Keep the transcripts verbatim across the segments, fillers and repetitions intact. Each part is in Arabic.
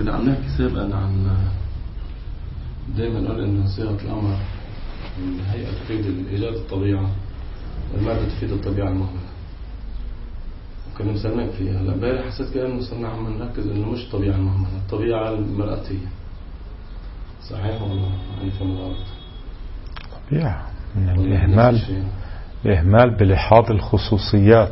كنا عم نحكي سابقا عن دائما نقول إن صيغة الأمر الهيئة تفيد إيجاد الطبيعة والمادة تفيد الطبيعة المهملة، وكنا مسلمين فيها. هلا امبارح حسيت كأنه صرنا عم نركز إنه مش الطبيعة المهملة، الطبيعة المرئتية. صحيح ولا أنا فهم غلط؟ طبيعة من الإهمال، الإهمال بلحاظ الخصوصيات،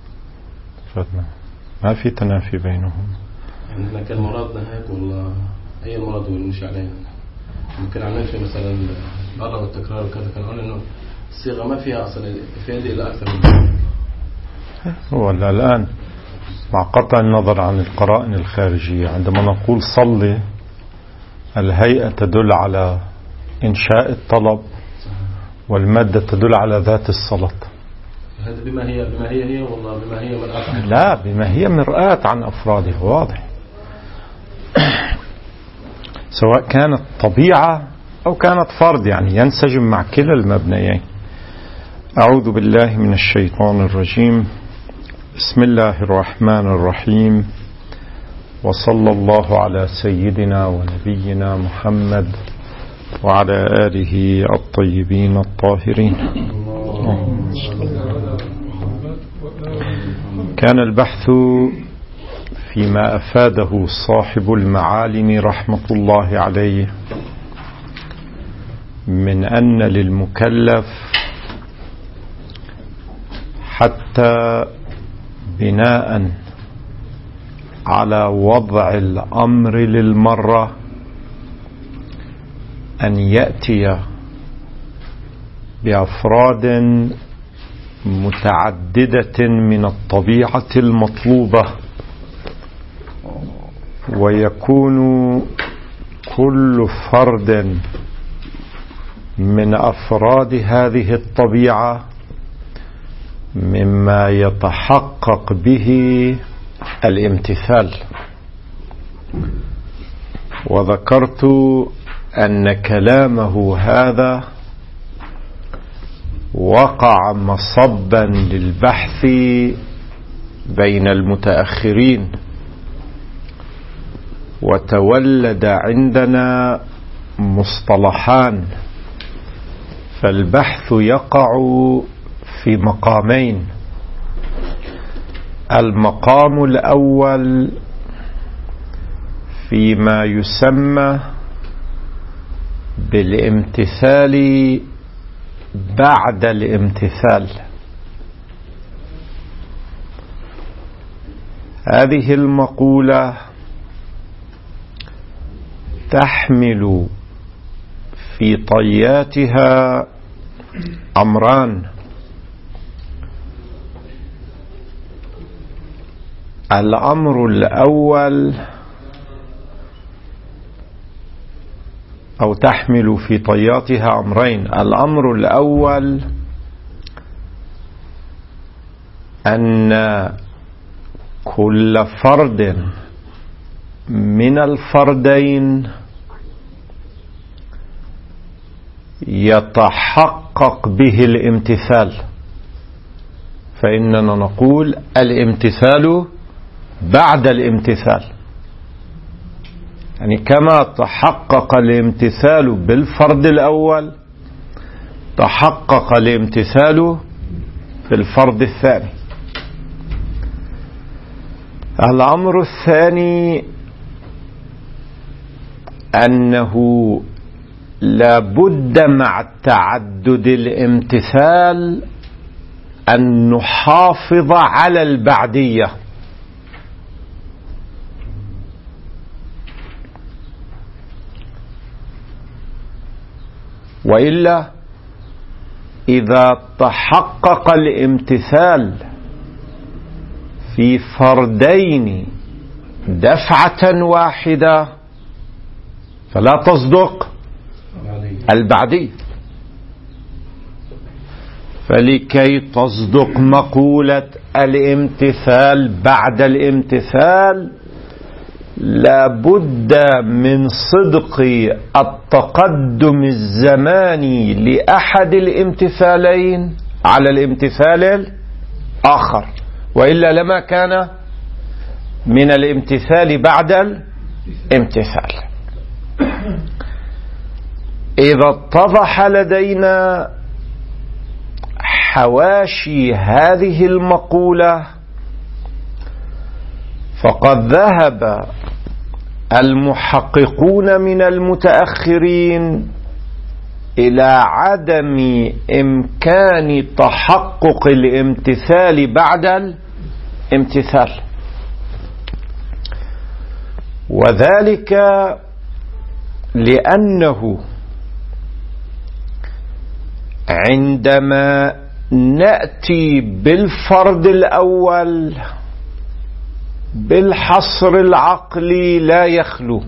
ما في تنافي بينهم. يعني احنا كان مرادنا هيك ولا أي مراد هو مش علينا؟ ممكن عم نمشي مثلا الأغلب والتكرار وكذا، كان نقول إنه الصيغة ما فيها أصلا إفادة إلا أكثر من ذلك. هو الآن مع قطع النظر عن القرائن الخارجية، عندما نقول صلي، الهيئة تدل على إنشاء الطلب والمادة تدل على ذات الصلاة. هذا بما هي بما هي هي والله بما هي مرآة. لا، بما هي مرآة عن أفرادها، واضح. سواء كانت طبيعة أو كانت فرد، يعني ينسجم مع كلا المبنيين. أعوذ بالله من الشيطان الرجيم. بسم الله الرحمن الرحيم، وصلى الله على سيدنا ونبينا محمد وعلى آله الطيبين الطاهرين. كان البحث فيما أفاده صاحب المعالم رحمة الله عليه من أن للمكلف حتى بناء على وضع الأمر للمرة أن يأتي بأفراد متعددة من الطبيعة المطلوبة، ويكون كل فرد من أفراد هذه الطبيعة مما يتحقق به الامتثال. وذكرت أن كلامه هذا وقع مصبا للبحث بين المتأخرين، وتولد عندنا مصطلحان، فالبحث يقع في مقامين. المقام الأول فيما يسمى بالامتثال بعد الامتثال. هذه المقولة تحمل في طياتها أمران: الأمر الأول، أو تحمل في طياتها أمرين. الأمر الأول أن كل فرد من الفردين يتحقق به الامتثال، فإننا نقول الامتثال بعد الامتثال، يعني كما تحقق الامتثال بالفرد الأول تحقق الامتثال في الفرد الثاني. الأمر الثاني أنه لا بد مع تعدد الامتثال أن نحافظ على البعدية، وإلا إذا تحقق الامتثال في فردين دفعة واحدة فلا تصدق البعدية. فلكي تصدق مقولة الامتثال بعد الامتثال لا بد من صدق التقدم الزماني لأحد الامتثالين على الامتثال الآخر، وإلا لما كان من الامتثال بعد امتثال. إذا اتضح لدينا حواشي هذه المقولة فقد ذهب المحققون من المتأخرين إلى عدم إمكان تحقق الامتثال بعد الامتثال، وذلك لأنه عندما نأتي بالفرض الأول بالحصر العقلي لا يخلو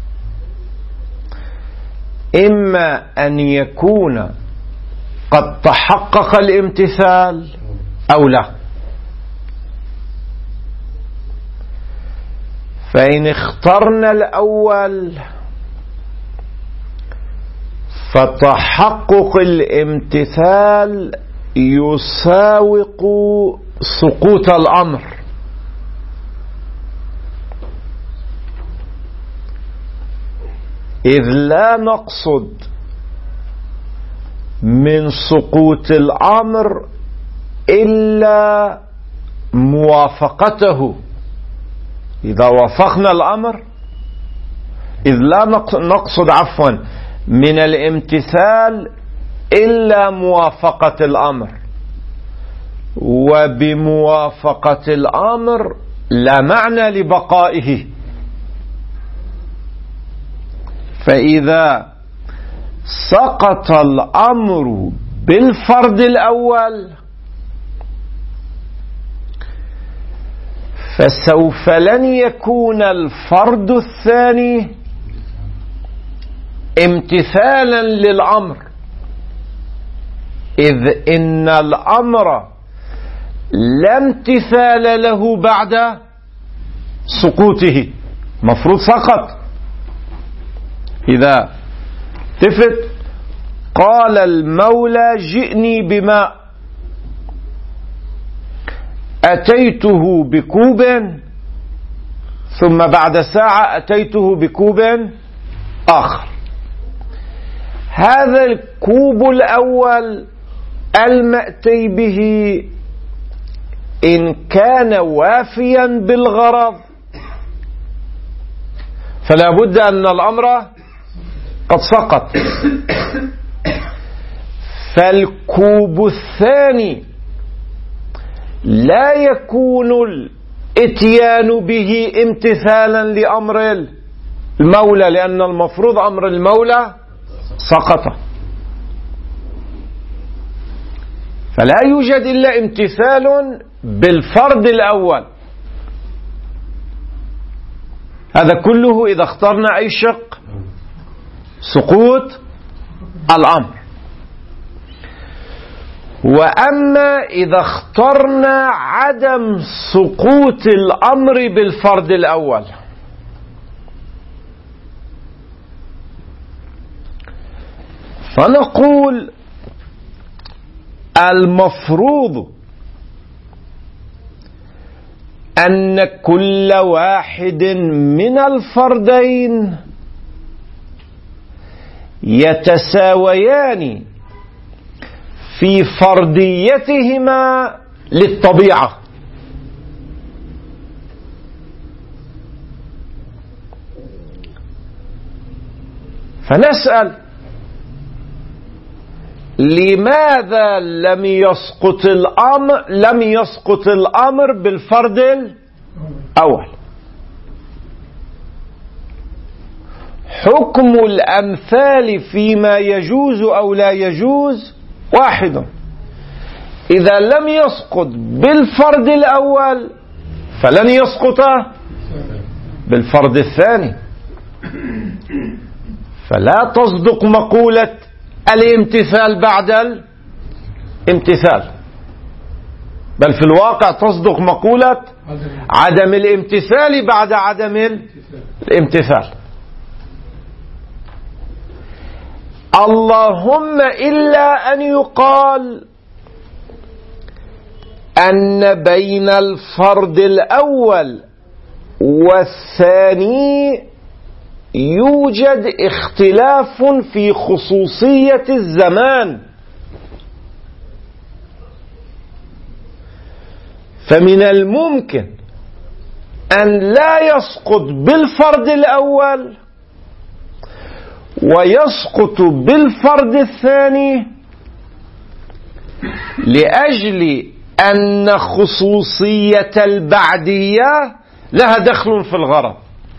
إما أن يكون قد تحقق الامتثال أو لا. فإن اخترنا الأول فتحقق الامتثال يساوق سقوط الأمر، إذ لا نقصد من سقوط الأمر إلا موافقته. إذا وافقنا الأمر، إذ لا نقصد عفوا من الامتثال إلا موافقة الأمر، وبموافقة الأمر لا معنى لبقائه. فإذا سقط الأمر بالفرض الأول فسوف لن يكون الفرض الثاني امتثالا للأمر، إذ إن الأمر لا امتثال له بعد سقوطه، مفروض سقط. إذا تفت قال المولى جئني بماء، أتيته بكوب، ثم بعد ساعة أتيته بكوب آخر. هذا الكوب الأول المأتي به إن كان وافيا بالغرض فلا بد أن الأمر قد سقط. فالكوب الثاني لا يكون الاتيان به امتثالا لأمر المولى، لأن المفروض أمر المولى سقط. فلا يوجد إلا امتثال بالفرض الأول. هذا كله إذا اخترنا أي شق سقوط الأمر. وأما إذا اخترنا عدم سقوط الأمر بالفرض الأول فنقول المفروض أن كل واحد من الفردين يتساويان في فرديتهما للطبيعة. فنسأل لماذا لم يسقط الأمر لم يسقط الأمر بالفرض الأول؟ حكم الأمثال فيما يجوز أو لا يجوز واحد. إذا لم يسقط بالفرض الأول فلن يسقط بالفرض الثاني. فلا تصدق مقولة الامتثال بعد الامتثال، بل في الواقع تصدق مقولة عدم الامتثال بعد عدم الامتثال. اللهم إلا أن يقال أن بين الفرض الأول والثاني يوجد اختلاف في خصوصية الزمان، فمن الممكن أن لا يسقط بالفرد الأول ويسقط بالفرد الثاني لأجل أن خصوصية البعدية لها دخل في الغرض.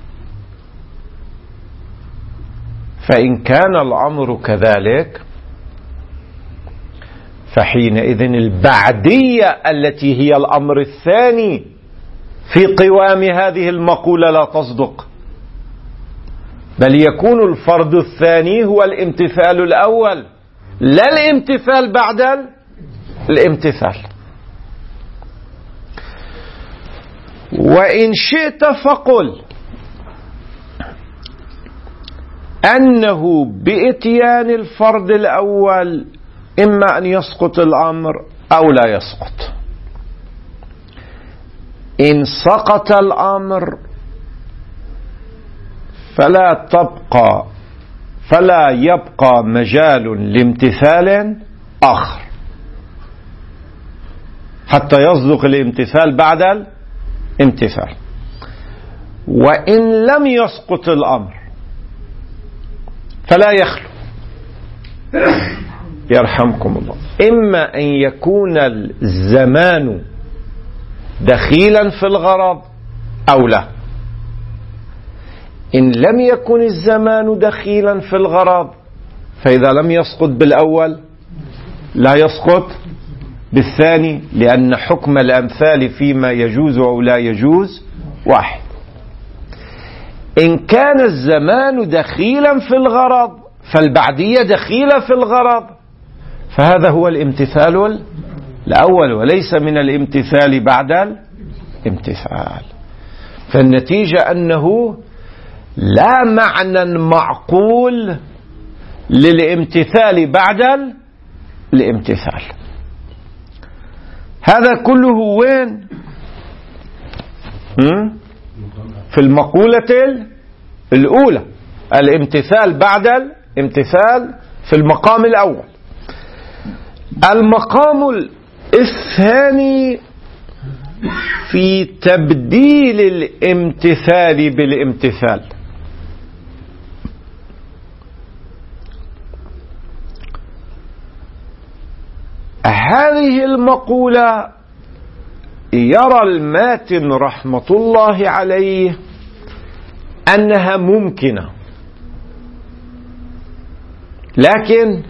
فإن كان الأمر كذلك فحينئذ البعدية التي هي الأمر الثاني في قوام هذه المقولة لا تصدق، بل يكون الفرد الثاني هو الامتثال الأول لا الامتثال بعد الامتثال. وإن شئت فقل أنه بإتيان الفرد الأول إما أن يسقط الأمر أو لا يسقط. إن سقط الأمر فلا تبقى فلا يبقى مجال لامتثال آخر حتى يصدق الامتثال بعد الامتثال. وإن لم يسقط الأمر فلا يخلو يرحمكم الله إما أن يكون الزمان دخيلا في الغرض أو لا. إن لم يكن الزمان دخيلا في الغرض فإذا لم يسقط بالأول لا يسقط بالثاني، لأن حكم الأمثال فيما يجوز أو لا يجوز واحد. إن كان الزمان دخيلا في الغرض فالبعدية دخيلة في الغرض، فهذا هو الامتثال الأول وليس من الامتثال بعد الامتثال. فالنتيجة أنه لا معنى معقول للامتثال بعد الامتثال. هذا كله وين؟ في المقولة الأولى، الامتثال بعد الامتثال في المقام الأول. المقام الثاني في تبديل الامتثال بالامتثال. هذه المقولة يرى الماتن رحمة الله عليه أنها ممكنة، لكن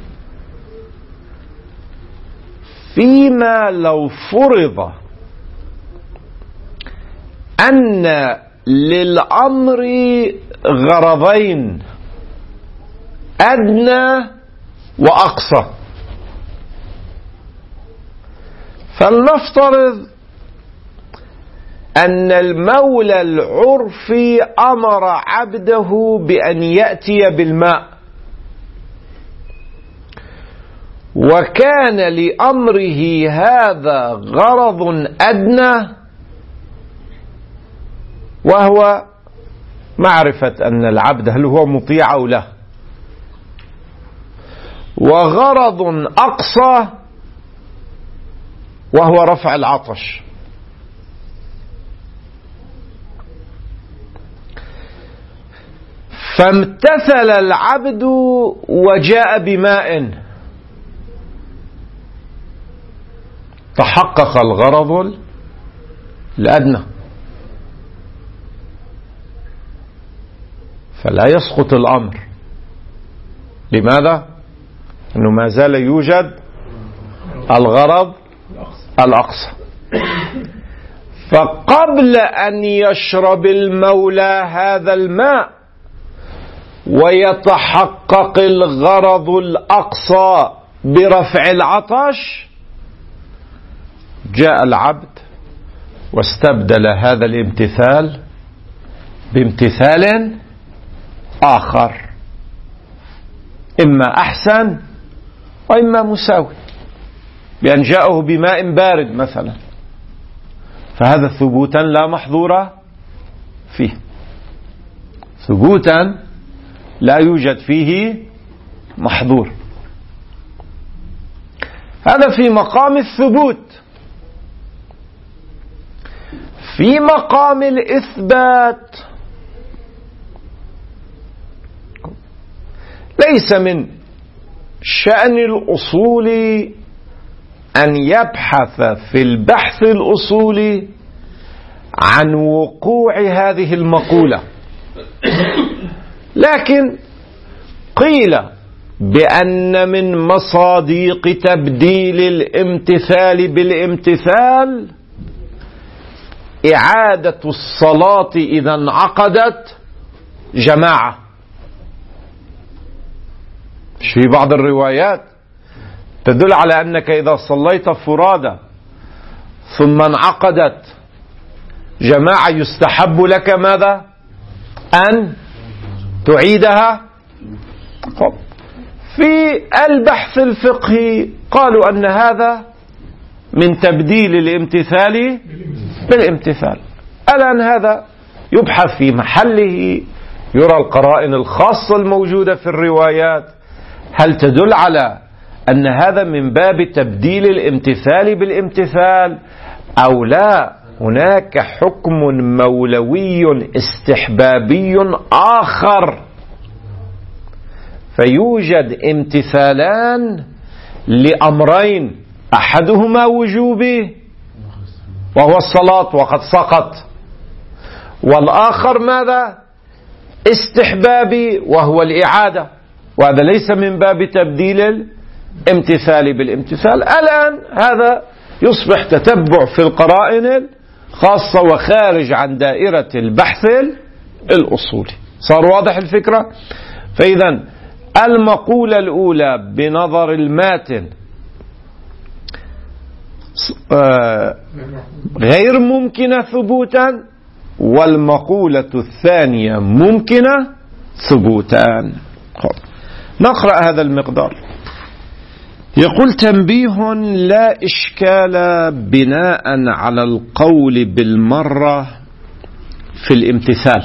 فيما لو فرض أن للأمر غرضين أدنى وأقصى، فلنفترض أن المولى العرفي أمر عبده بأن يأتي بالماء، وكان لأمره هذا غرض أدنى وهو معرفة أن العبد هل هو مطيع أو لا، وغرض أقصى وهو رفع العطش. فامتثل العبد وجاء بماء، تحقق الغرض الأدنى، فلا يسقط الأمر. لماذا؟ أنه ما زال يوجد الغرض الأقصى. فقبل أن يشرب المولى هذا الماء ويتحقق الغرض الأقصى برفع العطش، جاء العبد واستبدل هذا الامتثال بامتثال آخر، إما أحسن وإما مساوي، بأن جاءه بماء بارد مثلا، فهذا ثبوتا لا محظور فيه، ثبوتا لا يوجد فيه محظور. هذا في مقام الثبوت. في مقام الإثبات ليس من شأن الأصول أن يبحث في البحث الأصولي عن وقوع هذه المقولة، لكن قيل بأن من مصادق تبديل الامتثال بالامتثال إعادة الصلاة إذا انعقدت جماعة. في بعض الروايات تدل على أنك إذا صليت فرادى ثم انعقدت جماعة يستحب لك ماذا؟ أن تعيدها. في البحث الفقهي قالوا أن هذا من تبديل الامتثال بالامتثال. الآن هذا يبحث في محله، يرى القرائن الخاصة الموجودة في الروايات هل تدل على أن هذا من باب تبديل الامتثال بالامتثال أو لا. هناك حكم مولوي استحبابي آخر، فيوجد امتثالان لأمرين، أحدهما وجوبي وهو الصلاة وقد سقط، والآخر ماذا؟ استحبابي وهو الإعادة، وهذا ليس من باب تبديل الامتثال بالامتثال. الآن هذا يصبح تتبع في القرائن الخاصة وخارج عن دائرة البحث الأصولي. صار واضح الفكرة؟ فإذا المقولة الأولى بنظر الماتن غير ممكنة ثبوتا، والمقولة الثانية ممكنة ثبوتا. نقرأ هذا المقدار. يقول: تنبيه: لا إشكال بناء على القول بالمرة في الامتثال،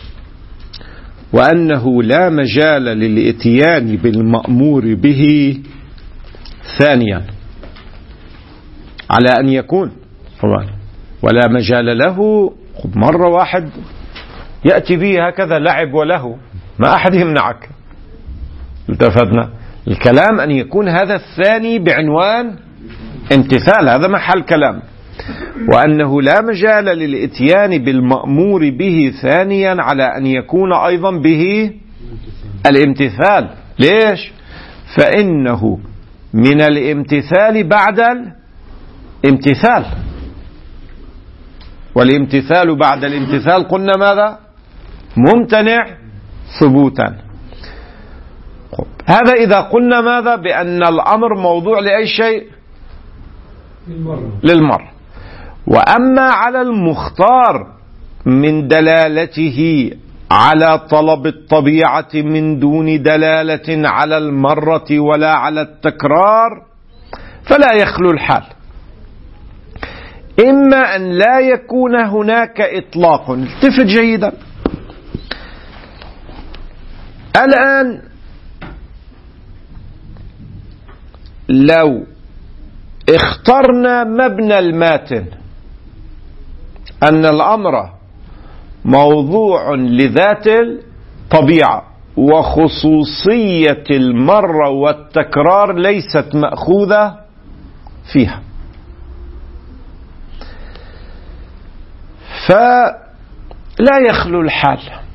وأنه لا مجال للإتيان بالمأمور به ثانيا، على أن يكون طبعا ولا مجال له مرة واحد يأتي به هكذا لعب وله، ما أحد يمنعك. التفتنا الكلام أن يكون هذا الثاني بعنوان امتثال، هذا محل كلام. وأنه لا مجال للإتيان بالمأمور به ثانيا على أن يكون أيضا به الامتثال. ليش؟ فإنه من الامتثال بعد الامتثال، والامتثال بعد الامتثال قلنا ماذا؟ ممتنع ثبوتا. هذا إذا قلنا ماذا؟ بأن الأمر موضوع لأي شيء؟ للمرة. وأما على المختار من دلالته على طلب الطبيعة من دون دلالة على المرة ولا على التكرار فلا يخلو الحال، إما أن لا يكون هناك إطلاق. التفت جيدا. الآن لو اخترنا مبنى الماتن أن الأمر موضوع لذات الطبيعة وخصوصية المرة والتكرار ليست مأخوذة فيها، فلا يخلو الحال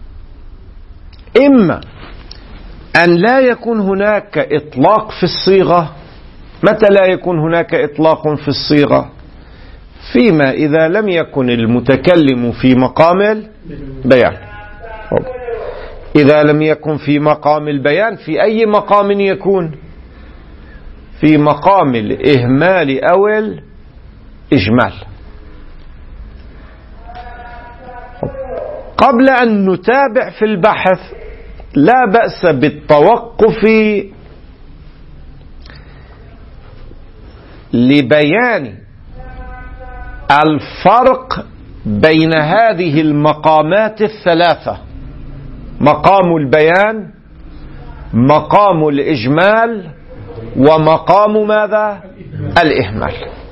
إما أن لا يكون هناك إطلاق في الصيغة. متى لا يكون هناك إطلاق في الصيغة؟ فيما إذا لم يكن المتكلم في مقام البيان. إذا لم يكن في مقام البيان، في أي مقام يكون؟ في مقام الإهمال أو الإجمال. قبل أن نتابع في البحث لا بأس بالتوقف لبيان الفرق بين هذه المقامات الثلاثة: مقام البيان مقام الإجمال ومقام ماذا؟ الإهمال.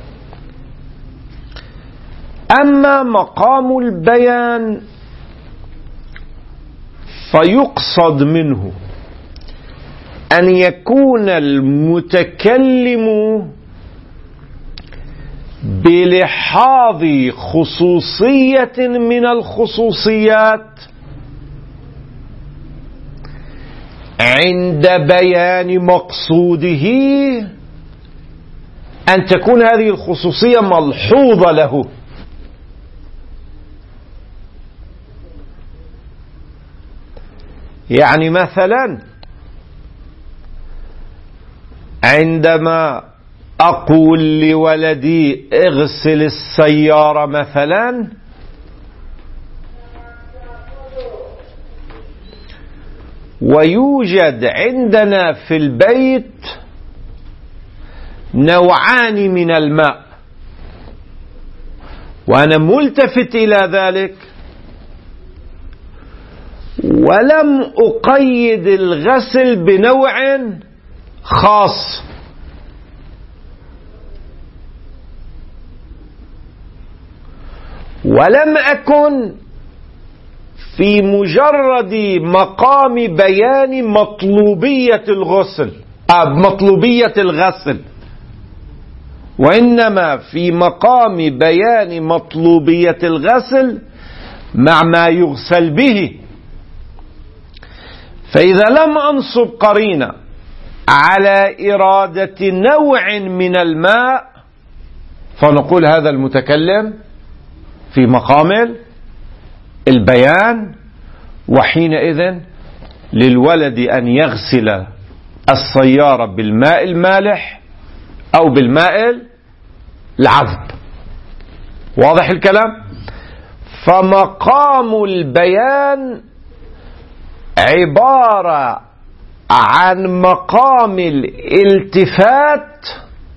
أما مقام البيان فيقصد منه أن يكون المتكلم بلحاظ خصوصية من الخصوصيات عند بيان مقصوده أن تكون هذه الخصوصية ملحوظة له. يعني مثلا عندما أقول لولدي اغسل السيارة مثلا، ويوجد عندنا في البيت نوعان من الماء وأنا ملتفت إلى ذلك ولم أقيد الغسل بنوع خاص، ولم أكن في مجرد مقام بيان مطلوبية الغسل أو مطلوبية الغسل، وإنما في مقام بيان مطلوبية الغسل مع ما يغسل به. فإذا لم أنصب قرينة على إرادة نوع من الماء فنقول هذا المتكلم في مقام البيان، وحينئذ للولد أن يغسل السيارة بالماء المالح أو بالماء العذب. واضح الكلام؟ فمقام البيان عبارة عن مقام الالتفات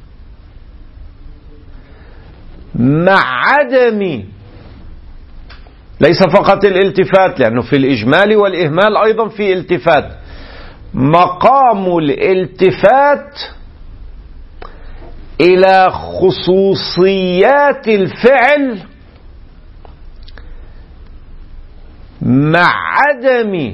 مع عدم، ليس فقط الالتفات لأنه في الإجمال والإهمال أيضا في التفات، مقام الالتفات إلى خصوصيات الفعل مع عدم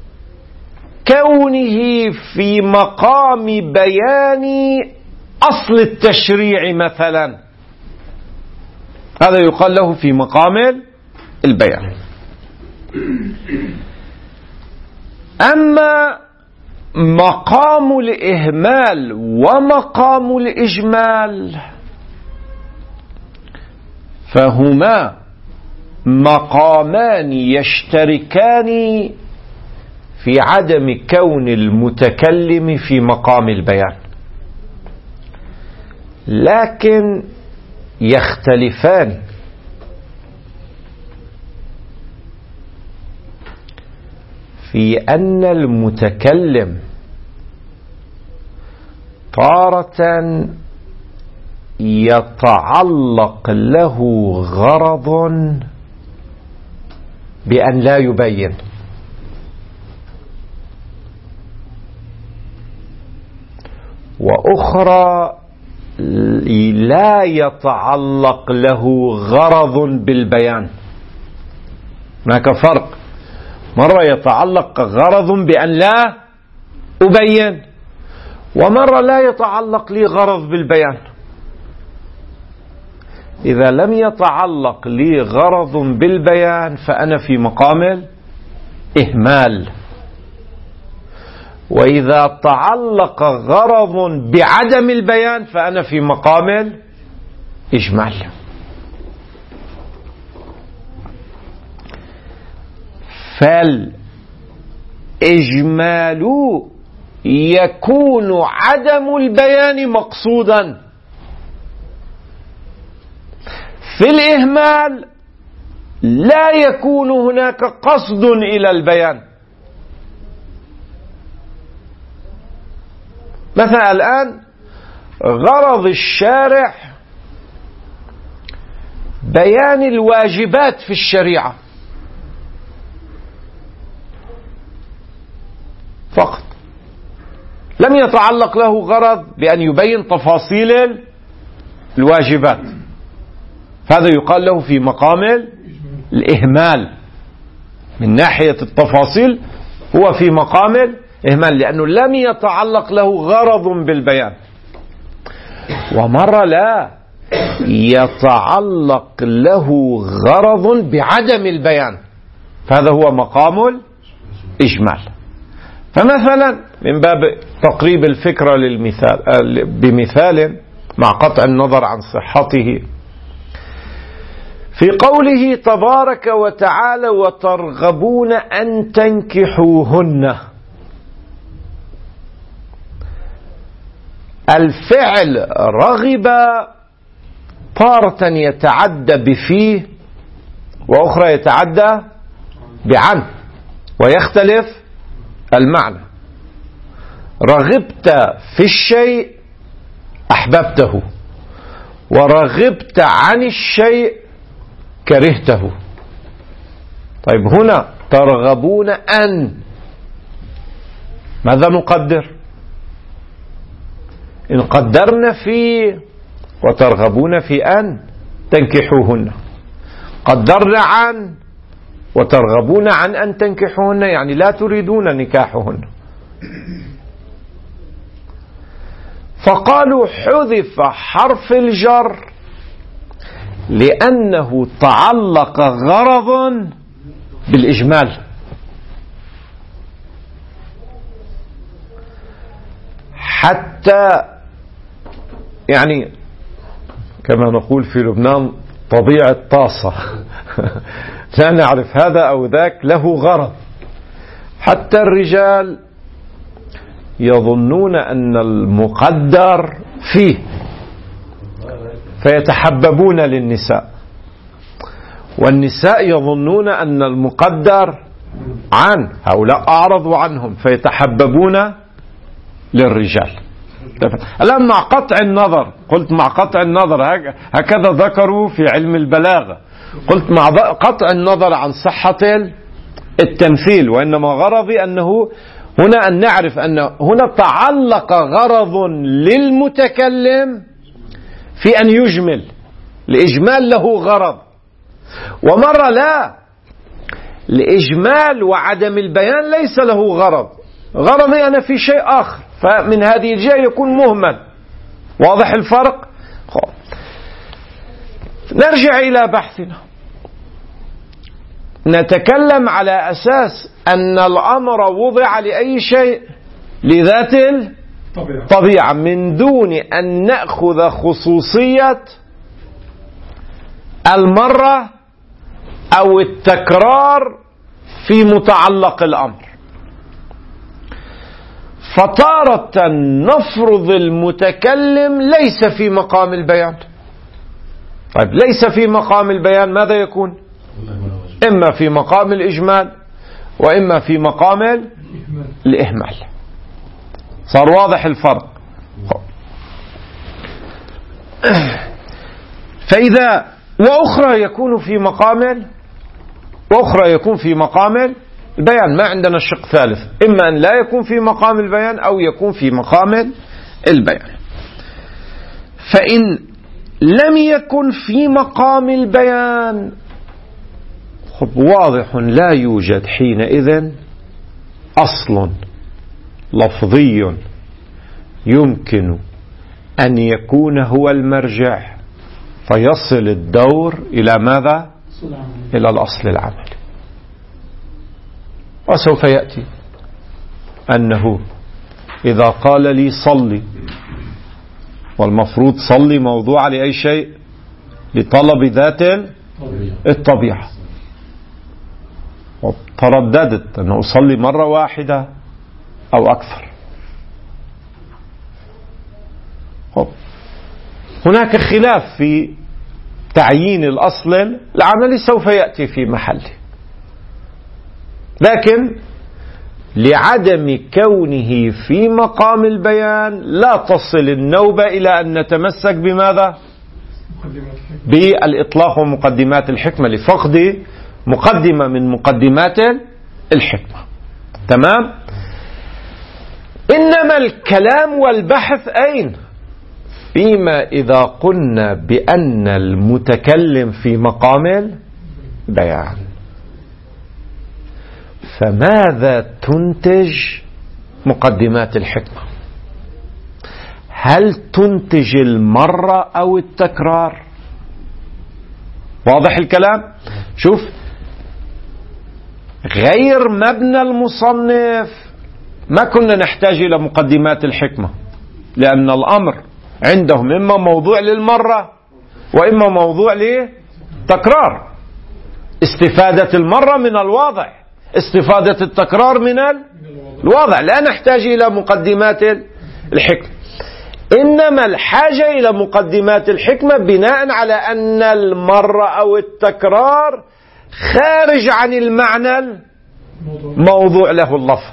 كونه في مقام بيان أصل التشريع مثلا. هذا يقال له في مقام البيان. أما مقام الإهمال ومقام الإجمال فهما مقامان يشتركان في عدم كون المتكلم في مقام البيان، لكن يختلفان. في أن المتكلم تارة يتعلق له غرض بأن لا يبين، وأخرى لا يتعلق له غرض بالبيان. هناك فرق، مرة يتعلق غرض بأن لا أبين، ومرة لا يتعلق لي غرض بالبيان. إذا لم يتعلق لي غرض بالبيان فأنا في مقام الإهمال، وإذا تعلق غرض بعدم البيان فأنا في مقام الإجمال. فالإجمال يكون عدم البيان مقصودا، في الإهمال لا يكون هناك قصد إلى البيان. مثلا الآن غرض الشارع بيان الواجبات في الشريعة فقط، لم يتعلق له غرض بأن يبين تفاصيل الواجبات، هذا يقال له في مقام الإهمال. من ناحية التفاصيل هو في مقام الإهمال، لأنه لم يتعلق له غرض بالبيان. ومرة لا يتعلق له غرض بعدم البيان، فهذا هو مقام الإجمال. فمثلا من باب تقريب الفكرة للمثال بمثال مع قطع النظر عن صحته، في قوله تبارك وتعالى وترغبون أن تنكحوهن، الفعل رغب تارة يتعدى بفيه وأخرى يتعدى بعن ويختلف المعنى. رغبت في الشيء أحببته، ورغبت عن الشيء كرهته. طيب هنا ترغبون أن، ماذا نقدر؟ إن قدرنا في وترغبون في أن تنكحوهن، قدرنا عن وترغبون عن أن تنكحوهن، يعني لا تريدون نكاحهن. فقالوا حذف حرف الجر لأنه تعلق غرض بالإجمال، حتى يعني كما نقول في لبنان طبيعة طاسة لا نعرف هذا أو ذاك له غرض. حتى الرجال يظنون أن المقدر فيه فيتحببون للنساء، والنساء يظنون أن المقدر عن هؤلاء أعرضوا عنهم فيتحببون للرجال. الآن مع قطع النظر، قلت مع قطع النظر هكذا ذكروا في علم البلاغة، قلت مع قطع النظر عن صحة التمثيل، وإنما غرضي أنه هنا أن نعرف أن هنا تعلق غرض للمتكلم في أن يجمل، الإجمال له غرض. ومرة لا، الإجمال وعدم البيان ليس له غرض، غرضي أنا في شيء آخر، فمن هذه الجهة يكون مهمل. واضح الفرق؟ نرجع إلى بحثنا، نتكلم على أساس أن الأمر وضع لأي شيء لذات الطبيعة، من دون أن نأخذ خصوصية المرة أو التكرار في متعلق الأمر. فتارة نفرض المتكلم ليس في مقام البيان. طيب ليس في مقام البيان ماذا يكون؟ إما في مقام الإجمال وإما في مقام الإهمال. صار واضح الفرق؟ فإذا وأخرى يكون في مقام وأخرى يكون في مقام البيان، ما عندنا الشق ثالث، إما أن لا يكون في مقام البيان أو يكون في مقام البيان. فإن لم يكن في مقام البيان واضح لا يوجد حينئذ أصل لفظي يمكن أن يكون هو المرجع فيصل الدور إلى ماذا؟ إلى الأصل العملي. وسوف يأتي أنه إذا قال لي صلي، والمفروض صلي موضوع لأي شيء؟ لطلب ذات الطبيعة، وترددت أن أصلي مرة واحدة أو أكثر. هناك خلاف في تعيين الأصل العملي سوف يأتي في محله، لكن لعدم كونه في مقام البيان لا تصل النوبة إلى أن نتمسك بماذا؟ بالإطلاق ومقدمات الحكمة، لفقد مقدمة من مقدمات الحكمة. تمام؟ إنما الكلام والبحث أين؟ فيما إذا قلنا بأن المتكلم في مقام البيان. فماذا تنتج مقدمات الحكمة؟ هل تنتج المرة أو التكرار؟ واضح الكلام؟ شوف، غير مبنى المصنف ما كنا نحتاج إلى مقدمات الحكمة، لأن الأمر عندهم إما موضوع للمرة وإما موضوع لتكرار. استفادة المرة من الواضع، استفادة التكرار من الواضع، لا نحتاج إلى مقدمات الحكمة. إنما الحاجة إلى مقدمات الحكمة بناء على أن المرة أو التكرار خارج عن المعنى الموضوع له اللفظ.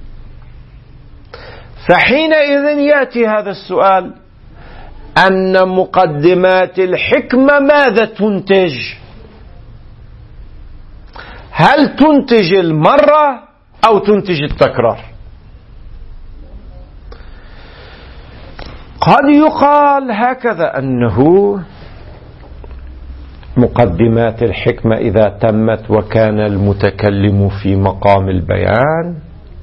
فحينئذ يأتي هذا السؤال، أن مقدمات الحكمة ماذا تنتج؟ هل تنتج المرة أو تنتج التكرار؟ قد يقال هكذا، أنه مقدمات الحكمة إذا تمت وكان المتكلم في مقام البيان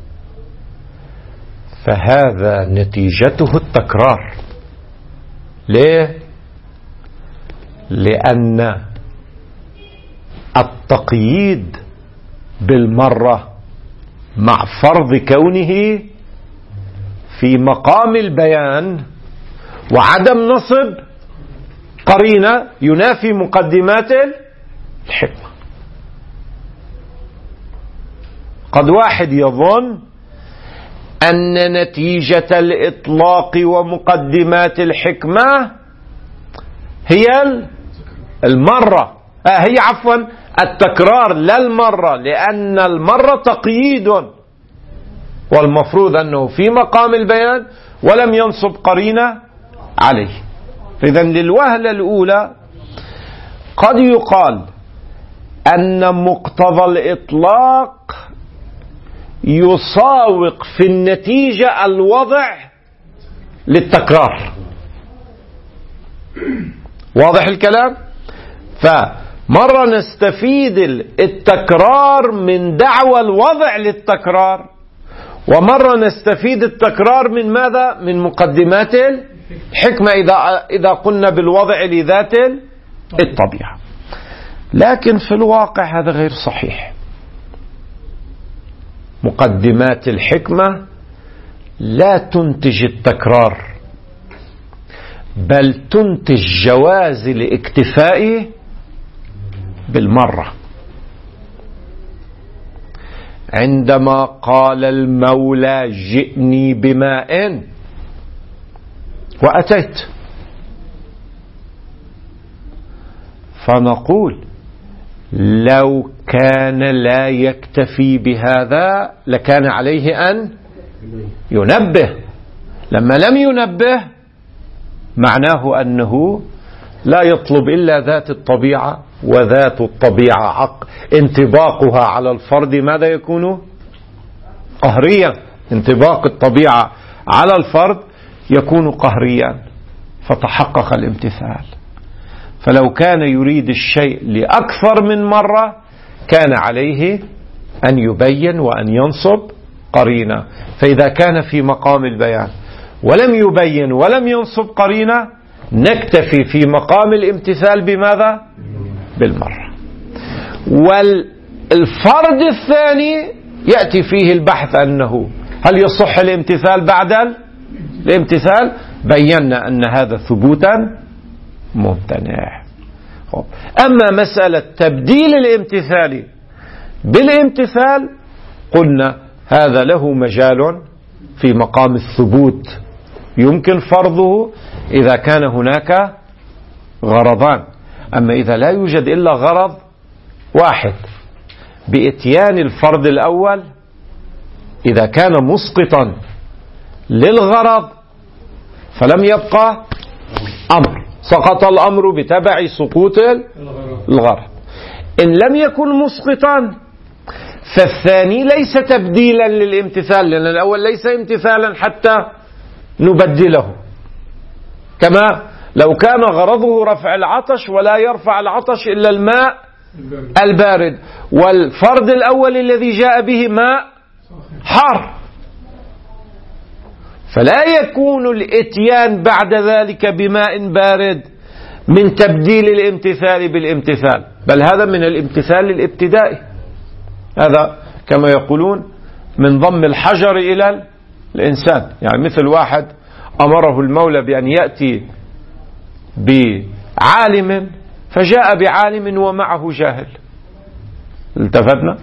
فهذا نتيجته التكرار. ليه؟ لأن التقييد بالمرة مع فرض كونه في مقام البيان وعدم نصب قرينة ينافي مقدمات الحكمة. قد واحد يظن أن نتيجة الإطلاق ومقدمات الحكمة هي المرة، آه هي عفوا التكرار لا المرة، لأن المرة تقييد والمفروض أنه في مقام البيان ولم ينصب قرينة عليه. إذن للوهلة الأولى قد يقال أن مقتضى الإطلاق يساوق في النتيجة الوضع للتكرار. واضح الكلام؟ فمرة نستفيد التكرار من دعوى الوضع للتكرار، ومرة نستفيد التكرار من ماذا؟ من مقدمات الحكمة إذا إذا قلنا بالوضع لذات الطبيعة. لكن في الواقع هذا غير صحيح. مقدمات الحكمة لا تنتج التكرار، بل تنتج جواز الاكتفاء بالمرة. عندما قال المولى جئني بماء وأتيت، فنقول لو كان لا يكتفي بهذا لكان عليه أن ينبه. لما لم ينبه معناه أنه لا يطلب إلا ذات الطبيعة، وذات الطبيعة عق انطباقها على الفرد ماذا يكون؟ قهريا. انطباق الطبيعة على الفرد يكون قهريا، فتحقق الامتثال. فلو كان يريد الشيء لأكثر من مرة كان عليه أن يبين وأن ينصب قرينة. فإذا كان في مقام البيان ولم يبين ولم ينصب قرينة نكتفي في مقام الامتثال بماذا؟ بالمرة. والفرد الثاني يأتي فيه البحث أنه هل يصح الامتثال بعد الامتثال؟ بينا أن هذا ثبوتا ممتنع. أما مسألة تبديل الامتثال بالامتثال قلنا هذا له مجال في مقام الثبوت، يمكن فرضه إذا كان هناك غرضان. أما إذا لا يوجد إلا غرض واحد بإتيان الفرض الأول، إذا كان مسقطا للغرض فلم يبقى أمر، سقط الأمر بتبع سقوط الغرض. إن لم يكن مسقطا فالثاني ليس تبديلا للامتثال، لأن الأول ليس امتثالا حتى نبدله، كما لو كان غرضه رفع العطش ولا يرفع العطش إلا الماء البارد، والفرد الأول الذي جاء به ماء حار، فلا يكون الاتيان بعد ذلك بماء بارد من تبديل الامتثال بالامتثال، بل هذا من الامتثال الابتدائي، هذا كما يقولون من ضم الحجر إلى الإنسان، يعني مثل واحد أمره المولى بأن يأتي بعالم فجاء بعالم ومعه جاهل. التفتنا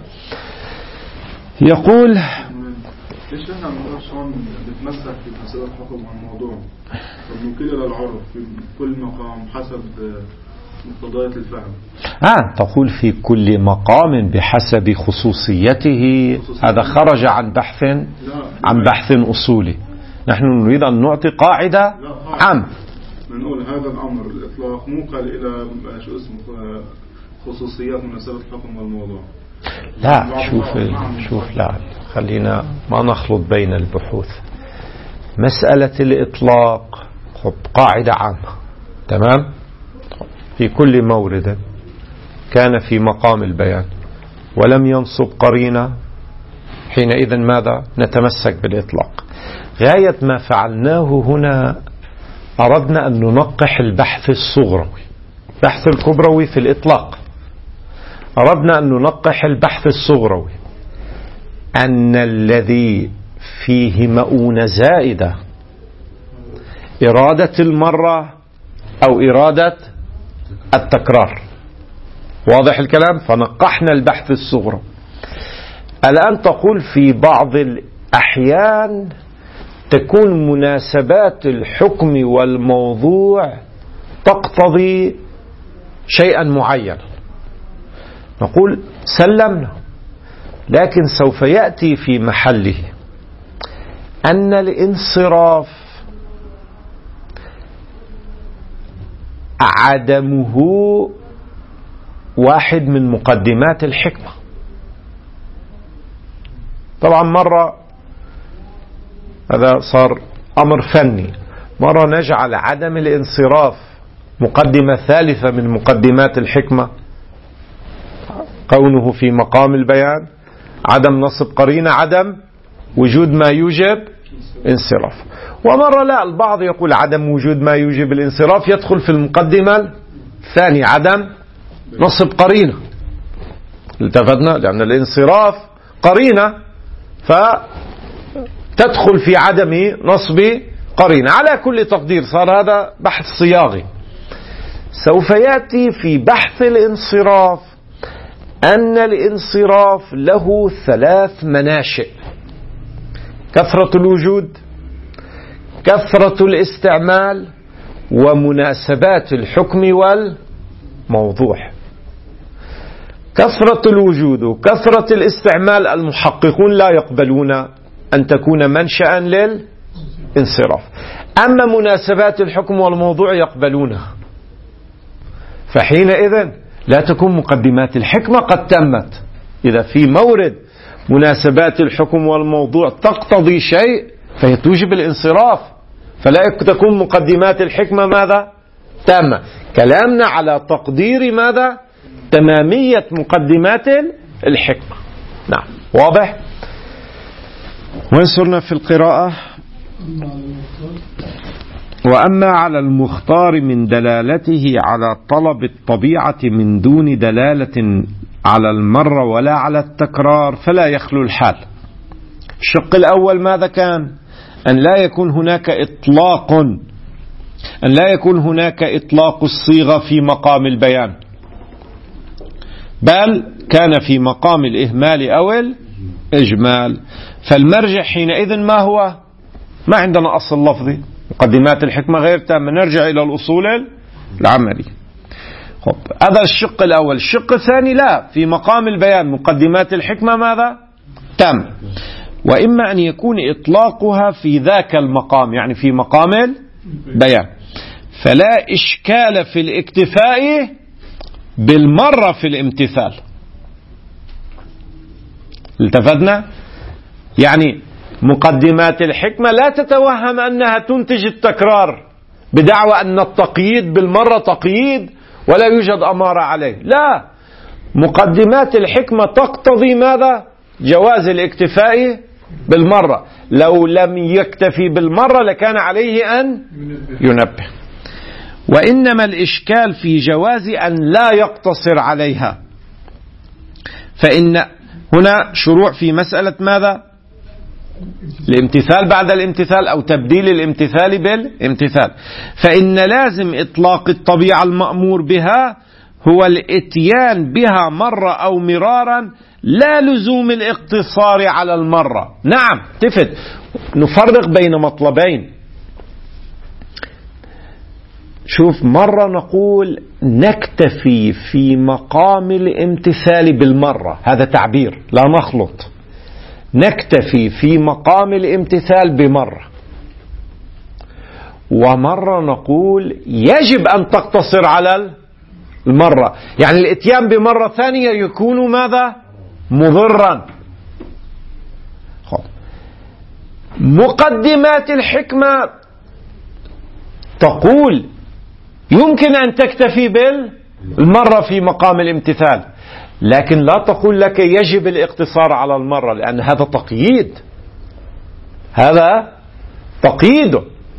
يقول ليش احنا بنقولش هون بنتمسك في مسألة الحكم والموضوع وبنوكل إلى العرف في كل مقام حسب مقتضيات الفهم؟ آه تقول في كل مقام بحسب خصوصيته، هذا خرج عن بحث عن بحث أصولي. نحن نريد أن نعطي قاعدة عامة. نقول هذا الأمر الإطلاق موكل إلى شو اسمه خصوصيات من مسألة الحكم والموضوع. لا شوف شوف لا خلينا ما نخلط بين البحوث. مسألة الإطلاق خب قاعدة عامة تمام، في كل مورد كان في مقام البيان ولم ينصب قرينة، حينئذ ماذا؟ نتمسك بالإطلاق. غاية ما فعلناه هنا أردنا أن ننقح البحث الصغروي، بحث الكبروي في الإطلاق، أردنا أن ننقح البحث الصغروي، أن الذي فيه مؤونة زائدة إرادة المرة أو إرادة التكرار. واضح الكلام؟ فنقحنا البحث الصغروي. الآن تقول في بعض الأحيان تكون مناسبات الحكم والموضوع تقتضي شيئا معينا، نقول سلمنا، لكن سوف يأتي في محله أن الانصراف عدمه واحد من مقدمات الحكمة. طبعا مرة هذا صار أمر فني، مرة نجعل عدم الانصراف مقدمة ثالثة من مقدمات الحكمة، كونه في مقام البيان، عدم نصب قرينة، عدم وجود ما يوجب انصراف. ومرة لا، البعض يقول عدم وجود ما يوجب الانصراف يدخل في المقدمة الثانية، عدم نصب قرينة. التفتنا لأن الانصراف قرينة فتدخل في عدم نصب قرينة. على كل تقدير صار هذا بحث صياغي. سوف يأتي في بحث الانصراف أن الانصراف له ثلاث مناشئ: كثرة الوجود، كثرة الاستعمال، ومناسبات الحكم والموضوع. كثرة الوجود وكثرة الاستعمال المحققون لا يقبلون أن تكون منشأ للانصراف، أما مناسبات الحكم والموضوع يقبلونها، فحينئذ لا تكون مقدمات الحكمة قد تمت. إذا في مورد مناسبات الحكم والموضوع تقتضي شيء فهي توجب الانصراف، فلا تكون مقدمات الحكمة ماذا؟ تامة. كلامنا على تقدير ماذا؟ تمامية مقدمات الحكمة. نعم واضح؟ وين صرنا في القراءة؟ وأما على المختار من دلالته على طلب الطبيعة من دون دلالة على المرة ولا على التكرار فلا يخلو الحال. الشق الأول ماذا كان؟ أن لا يكون هناك إطلاق، أن لا يكون هناك إطلاق الصيغة في مقام البيان، بل كان في مقام الإهمال أو الإجمال. فالمرجع حينئذ ما هو؟ ما عندنا أصل لفظي، مقدمات الحكمة غير تامة، نرجع إلى الأصول العملية. هذا الشق الأول. الشق الثاني لا، في مقام البيان مقدمات الحكمة ماذا؟ تام، وإما أن يكون إطلاقها في ذاك المقام، يعني في مقام البيان، فلا إشكال في الاكتفاء بالمرة في الامتثال. التفتنا؟ يعني مقدمات الحكمة لا تتوهم أنها تنتج التكرار بدعوى أن التقييد بالمرة تقييد ولا يوجد أمارة عليه. لا، مقدمات الحكمة تقتضي ماذا؟ جواز الاكتفاء بالمرة. لو لم يكتفي بالمرة لكان عليه أن ينبه. وإنما الإشكال في جواز أن لا يقتصر عليها، فإن هنا شروع في مسألة ماذا؟ الامتثال بعد الامتثال أو تبديل الامتثال بالامتثال. فإن لازم إطلاق الطبيعة المأمور بها هو الاتيان بها مرة أو مرارا، لا لزوم الاقتصار على المرة. نعم، تفت نفرق بين مطلبين. شوف، مرة نقول نكتفي في مقام الامتثال بالمرة، هذا تعبير لا نخلط، نكتفي في مقام الامتثال بمرة. ومرة نقول يجب أن تقتصر على المرة، يعني الاتيان بمرة ثانية يكون ماذا؟ مضرا. مقدمات الحكمة تقول يمكن أن تكتفي بالمرة في مقام الامتثال، لكن لا تقول لك يجب الاقتصار على المرة، لأن هذا تقييد، هذا تقييد،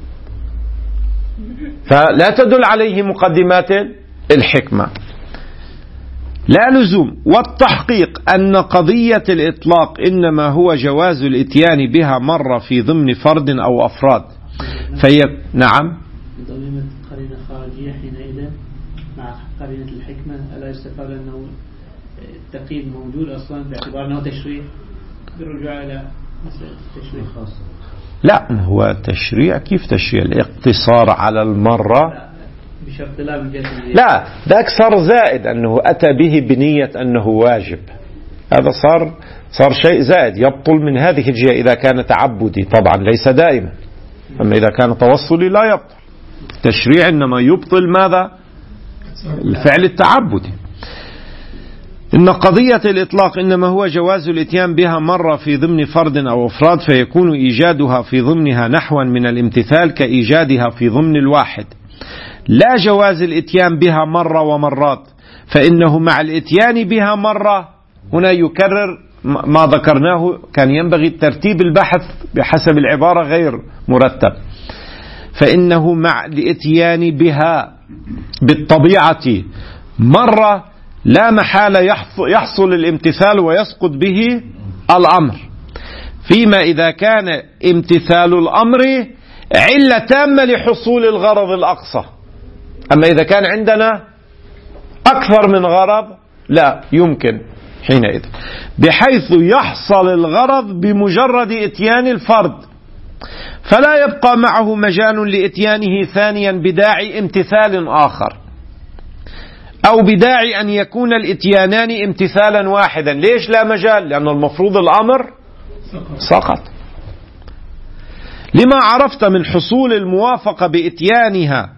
فلا تدل عليه مقدمات الحكمة. لا لزوم. والتحقيق أن قضية الإطلاق إنما هو جواز الإتيان بها مرة في ضمن فرد أو أفراد. في نعم ضميمة قرينة خارجية حينئذ مع قرينة الحكمة ألا يستفاد أنه التقييد موجود أصلا باعتبار أنه تشريع بالرجوع إلى مسألة التشريع خاصة؟ لا، هو تشريع. كيف تشريع؟ الاقتصار على المرة بشرط لا من جهة لا، ذاك صار زائد، أنه أتى به بنية أنه واجب، هذا صار صار شيء زائد يبطل من هذه الجهة إذا كان تعبدي، طبعا ليس دائما، أما إذا كان توصلي لا يبطل. التشريع إنما يبطل ماذا؟ الفعل التعبدي. إن قضية الإطلاق إنما هو جواز الإتيان بها مرة في ضمن فرد أو أفراد، فيكون إيجادها في ضمنها نحوا من الامتثال كإيجادها في ضمن الواحد. لا جواز الإتيان بها مرة ومرات، فإنه مع الإتيان بها مرة هنا يكرر ما ذكرناه، كان ينبغي ترتيب البحث بحسب العبارة غير مرتب. فإنه مع الإتيان بها بالطبيعة مرة لا محالة يحصل الامتثال ويسقط به الأمر، فيما إذا كان امتثال الأمر علة تامة لحصول الغرض الأقصى. أما إذا كان عندنا أكثر من غرض لا يمكن حينئذ، بحيث يحصل الغرض بمجرد إتيان الفرد، فلا يبقى معه مجال لإتيانه ثانيا بداعي امتثال آخر، أو بداعي أن يكون الإتيانان امتثالا واحدا. ليش لا مجال؟ لأن المفروض الأمر سقط. لما عرفت من حصول الموافقة بإتيانها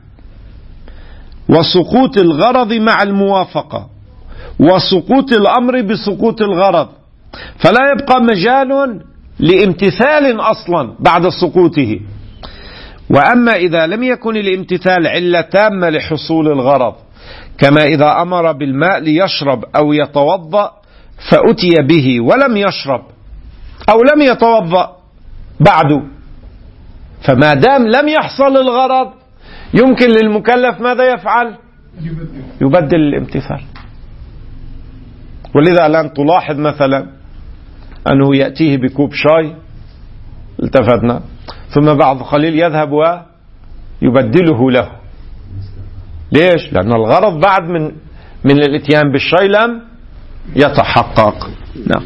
وسقوط الغرض مع الموافقة وسقوط الأمر بسقوط الغرض، فلا يبقى مجال لامتثال أصلا بعد سقوطه. وأما إذا لم يكن الامتثال علة تامة لحصول الغرض، كما إذا أمر بالماء ليشرب أو يتوضأ فأتي به ولم يشرب أو لم يتوضأ بعد، فما دام لم يحصل الغرض يمكن للمكلف ماذا يفعل؟ يبدل الامتثال. ولذا الآن تلاحظ مثلا أنه يأتيه بكوب شاي، التفتنا، ثم بعد قليل يذهب ويبدله له. ليش؟ لأن الغرض بعد من من الاتيان بالشاي لم يتحقق. نعم.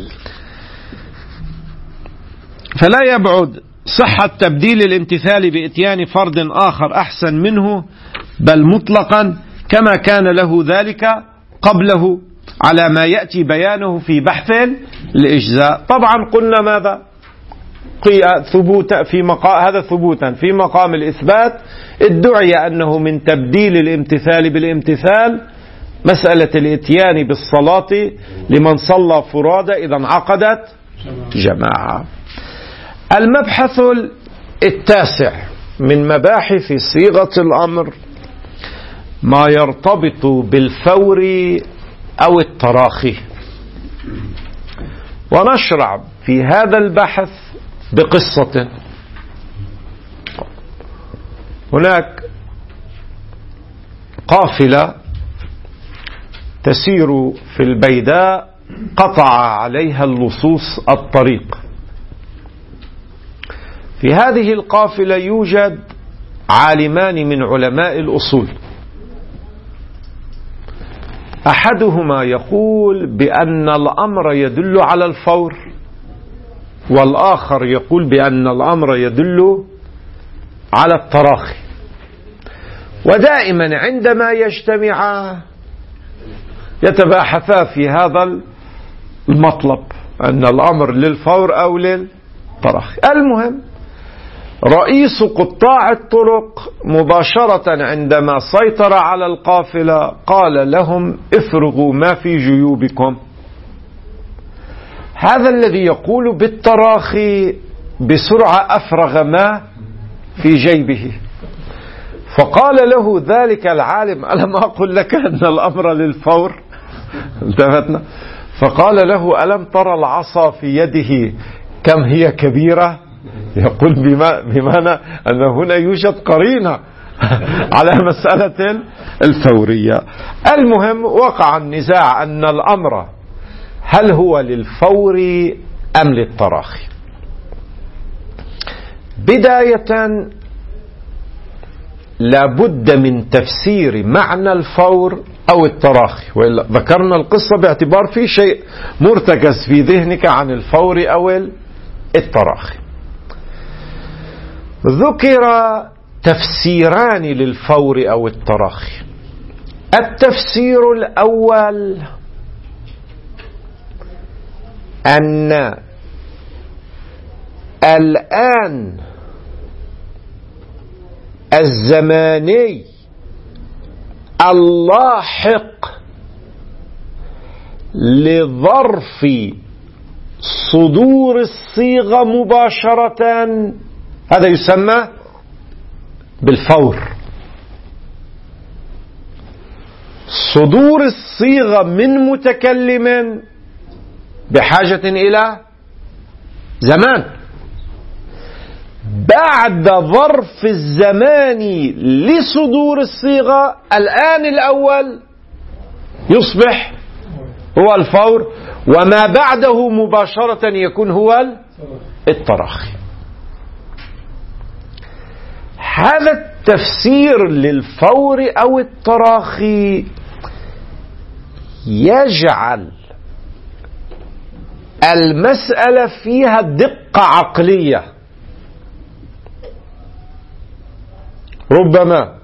فلا يبعد صحة تبديل الامتثال بإتيان فرد آخر أحسن منه، بل مطلقا كما كان له ذلك قبله، على ما يأتي بيانه في بحث الإجزاء. طبعا قلنا ماذا؟ ثبوت في مقام هذا ثبوتا في مقام الإثبات، ادعي أنه من تبديل الامتثال بالامتثال مسألة الاتيان بالصلاة لمن صلى فرادى إذا انعقدت جماعة. المبحث التاسع من مباحث صيغة الأمر ما يرتبط بالفور أو التراخي. ونشرع في هذا البحث بقصة. هناك قافلة تسير في البيداء قطع عليها اللصوص الطريق. في هذه القافلة يوجد عالمان من علماء الأصول، أحدهما يقول بأن الأمر يدل على الفور، والآخر يقول بأن الأمر يدل على التراخي. ودائما عندما يجتمعا يتباحثا في هذا المطلب، أن الأمر للفور أو للتراخي. المهم رئيس قطاع الطرق مباشرة عندما سيطر على القافلة قال لهم افرغوا ما في جيوبكم. هذا الذي يقول بالتراخي بسرعة أفرغ ما في جيبه. فقال له ذلك العالم ألم أقل لك أن الأمر للفور؟ التفتنا. فقال له ألم ترى العصا في يده كم هي كبيرة؟ يقول بمعنى أن هنا يوجد قرينة على مسألة الفورية. المهم وقع النزاع أن الأمر هل هو للفور أم للتراخي. بداية لابد من تفسير معنى الفور أو التراخي، وإلا ذكرنا القصة باعتبار في شيء مرتكز في ذهنك عن الفور أو التراخي. ذكر تفسيران للفور أو التراخي. التفسير الأول أن الآن الزماني اللاحق لظرف صدور الصيغة مباشرة هذا يسمى بالفور. صدور الصيغة من متكلم بحاجة إلى زمان، بعد ظرف الزمان لصدور الصيغة الآن الأول يصبح هو الفور، وما بعده مباشرة يكون هو التراخي. هذا التفسير للفور أو التراخي يجعل المسألة فيها دقة عقلية. ربما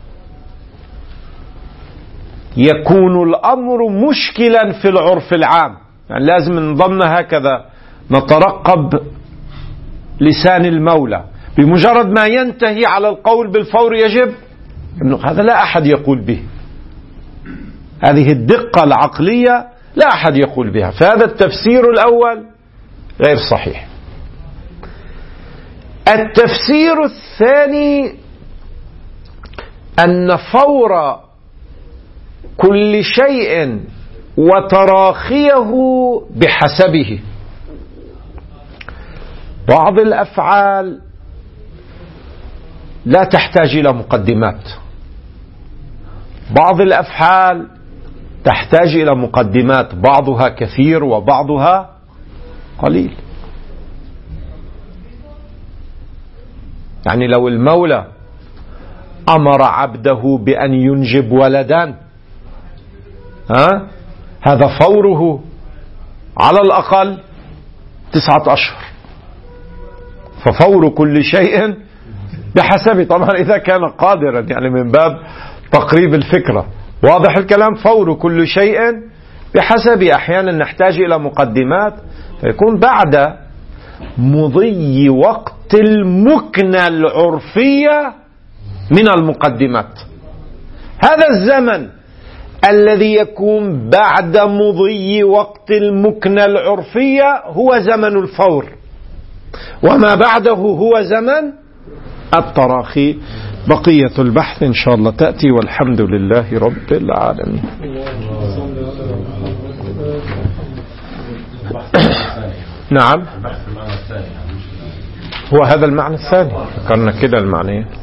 يكون الأمر مشكلا في العرف العام، يعني لازم نظن هكذا نترقب لسان المولى، بمجرد ما ينتهي على القول بالفور يجب إنه هذا لا أحد يقول به. هذه الدقة العقلية لا أحد يقول بها، فهذا التفسير الأول غير صحيح. التفسير الثاني أن فور كل شيء وتراخيه بحسبه. بعض الأفعال لا تحتاج إلى مقدمات، بعض الأفعال تحتاج إلى مقدمات، بعضها كثير وبعضها قليل. يعني لو المولى أمر عبده بأن ينجب ولدا، ها هذا فوره على الأقل تسعة أشهر، ففور كل شيء بحسب. طبعا إذا كان قادرا، يعني من باب تقريب الفكرة، واضح الكلام. فور كل شيء بحسب. أحيانا نحتاج إلى مقدمات فيكون بعد مضي وقت المكنة العرفية من المقدمات. هذا الزمن الذي يكون بعد مضي وقت المكنة العرفية هو زمن الفور، وما بعده هو زمن التراخي. بقية البحث إن شاء الله تأتي، والحمد لله رب العالمين. نعم، هو هذا المعنى الثاني، ذكرنا كده المعنى.